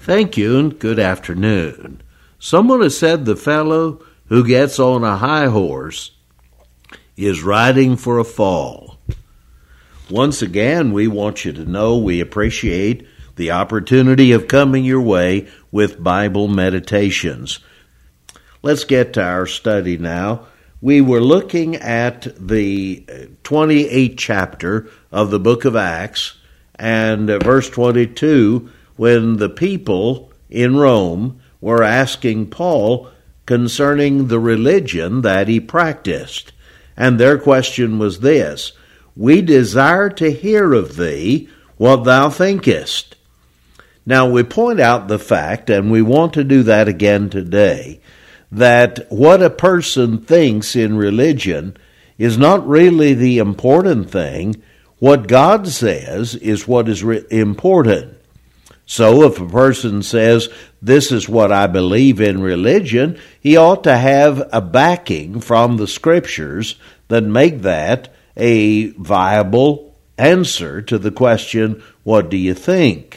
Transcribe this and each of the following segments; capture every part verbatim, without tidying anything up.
Thank you, and good afternoon. Someone has said the fellow who gets on a high horse is riding for a fall. Once again, we want you to know we appreciate the opportunity of coming your way with Bible meditations. Let's get to our study now. We were looking at the twenty-eighth chapter of the book of Acts, and verse twenty-two, when the people in Rome were asking Paul concerning the religion that he practiced. And their question was this: "We desire to hear of thee what thou thinkest." Now we point out the fact, and we want to do that again today, that what a person thinks in religion is not really the important thing. What God says is what is re- important. So if a person says, "This is what I believe in religion," he ought to have a backing from the Scriptures that make that a viable answer to the question, "What do you think?"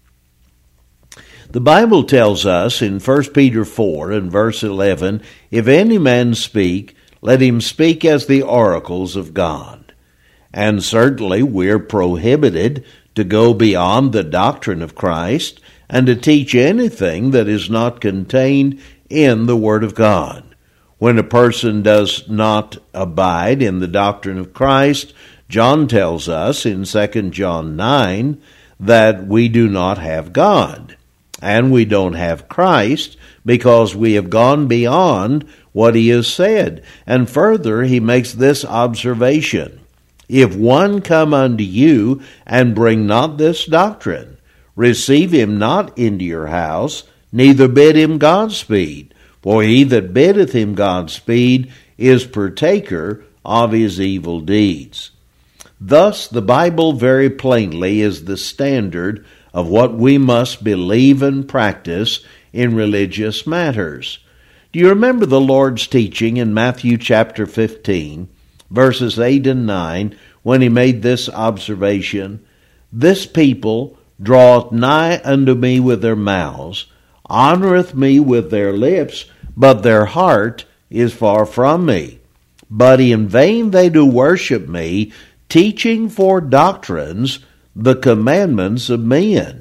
The Bible tells us in First Peter four and verse eleven, "If any man speak, let him speak as the oracles of God." And certainly we're prohibited to go beyond the doctrine of Christ and to teach anything that is not contained in the Word of God. When a person does not abide in the doctrine of Christ, John tells us in Second John nine that we do not have God, and we don't have Christ because we have gone beyond what he has said. And further, he makes this observation: "If one come unto you and bring not this doctrine, receive him not into your house, neither bid him Godspeed. For he that biddeth him Godspeed is partaker of his evil deeds." Thus, the Bible very plainly is the standard of what we must believe and practice in religious matters. Do you remember the Lord's teaching in Matthew chapter fifteen, verses eight and nine, when he made this observation: "This people draweth nigh unto me with their mouths, honoreth me with their lips, but their heart is far from me. But in vain they do worship me, teaching for doctrines the commandments of men."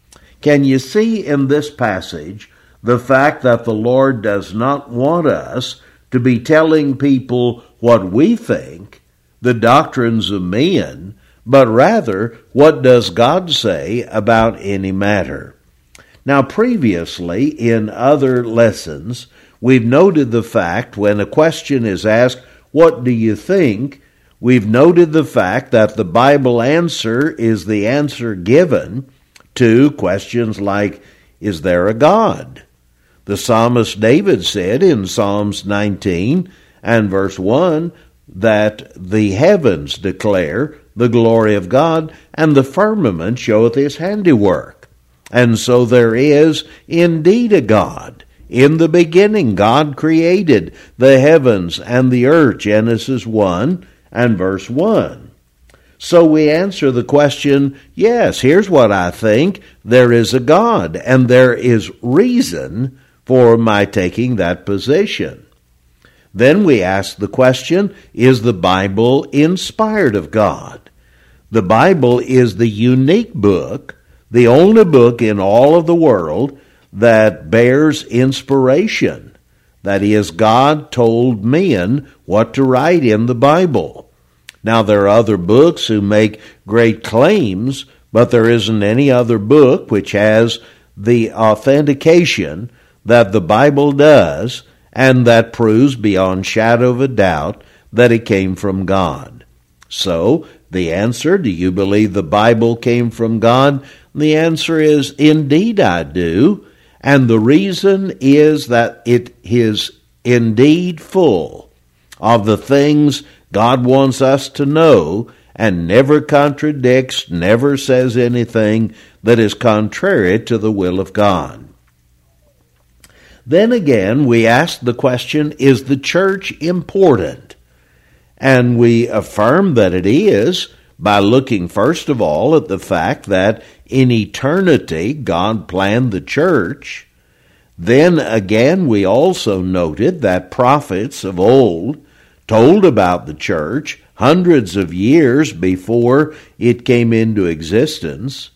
Can you see in this passage the fact that the Lord does not want us to be telling people what we think, the doctrines of men, but rather what does God say about any matter? Now, previously in other lessons, we've noted the fact when a question is asked, "What do you think?" we've noted the fact that the Bible answer is the answer given to questions like, "Is there a God?" The psalmist David said in Psalms nineteen and verse one that the heavens declare the glory of God, and the firmament showeth his handiwork. And so there is indeed a God. In the beginning God created the heavens and the earth, Genesis one and verse one. So we answer the question, yes, here's what I think. There is a God, and there is reason for my taking that position. Then we ask the question, is the Bible inspired of God? The Bible is the unique book, the only book in all of the world that bears inspiration. That is, God told men what to write in the Bible. Now, there are other books who make great claims, but there isn't any other book which has the authentication that the Bible does, and that proves beyond shadow of a doubt that it came from God. So, the answer, do you believe the Bible came from God? The answer is, indeed I do. And the reason is that it is indeed full of the things God wants us to know, and never contradicts, never says anything that is contrary to the will of God. Then again, we ask the question, is the church important? And we affirm that it is, by looking first of all at the fact that in eternity God planned the church. Then again we also noted that prophets of old told about the church hundreds of years before it came into existence.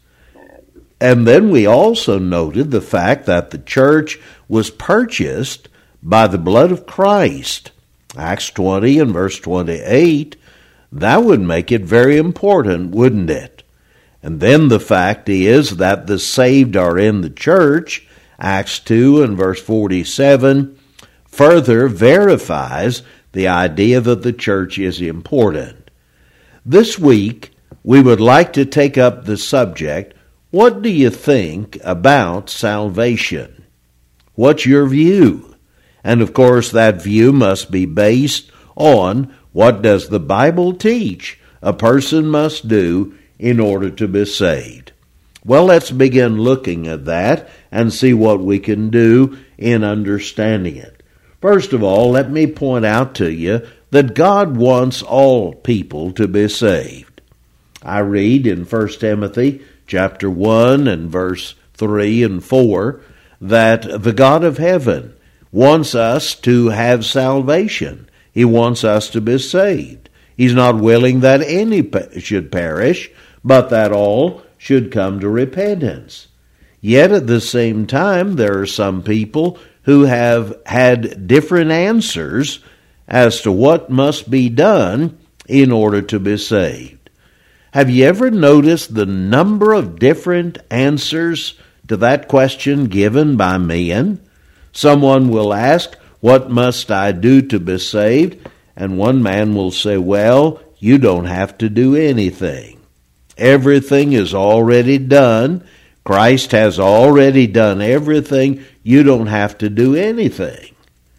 And then we also noted the fact that the church was purchased by the blood of Christ. Acts twenty and verse twenty-eight, that would make it very important, wouldn't it? And then the fact is that the saved are in the church. Acts two and verse forty-seven further verifies the idea that the church is important. This week, we would like to take up the subject, what do you think about salvation? What's your view? And of course, that view must be based on what does the Bible teach a person must do in order to be saved. Well, let's begin looking at that and see what we can do in understanding it. First of all, let me point out to you that God wants all people to be saved. I read in First Timothy chapter one and verse three and four that the God of heaven wants us to have salvation. He wants us to be saved. He's not willing that any should perish, but that all should come to repentance. Yet at the same time, there are some people who have had different answers as to what must be done in order to be saved. Have you ever noticed the number of different answers to that question given by men? Someone will ask, what must I do to be saved? And one man will say, well, you don't have to do anything. Everything is already done. Christ has already done everything. You don't have to do anything.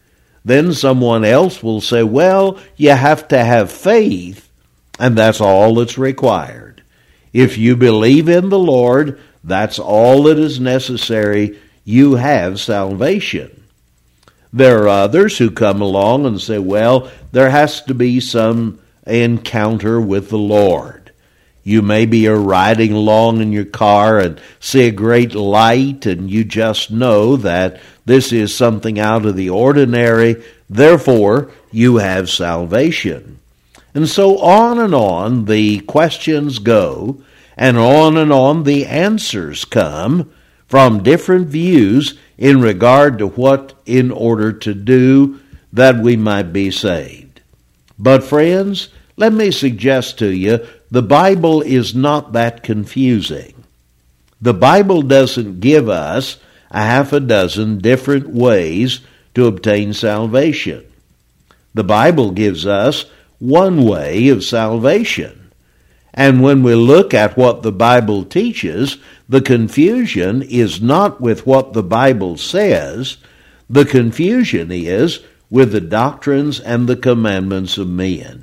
Then someone else will say, well, you have to have faith, and that's all that's required. If you believe in the Lord, that's all that is necessary. You have salvation. There are others who come along and say, well, there has to be some encounter with the Lord. You maybe are riding along in your car and see a great light, and you just know that this is something out of the ordinary. Therefore, you have salvation. And so on and on the questions go, and on and on the answers come from different views in regard to what in order to do that we might be saved. But friends, let me suggest to you, the Bible is not that confusing. The Bible doesn't give us a half a dozen different ways to obtain salvation. The Bible gives us one way of salvation. And when we look at what the Bible teaches, the confusion is not with what the Bible says. The confusion is with the doctrines and the commandments of men.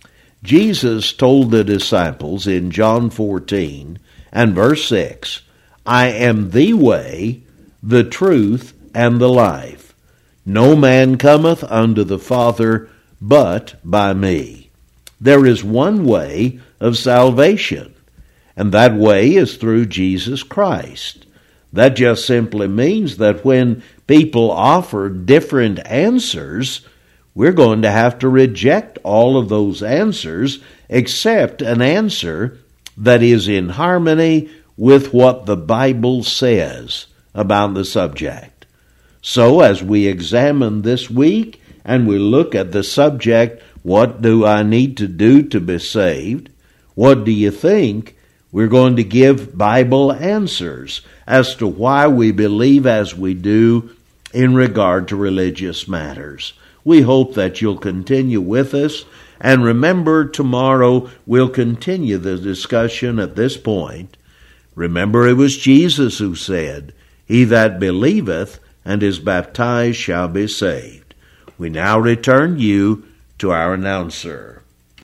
Jesus told the disciples in John fourteen and verse six, I am the way, the truth, and the life. No man cometh unto the Father but by me. There is one way of salvation, and that way is through Jesus Christ. That just simply means that when people offer different answers, we're going to have to reject all of those answers except an answer that is in harmony with what the Bible says about the subject. So as we examine this week and we look at the subject, what do I need to do to be saved? What do you think? We're going to give Bible answers as to why we believe as we do in regard to religious matters. We hope that you'll continue with us, and remember, tomorrow we'll continue the discussion at this point. Remember, it was Jesus who said, He that believeth and is baptized shall be saved. We now return you to our announcer.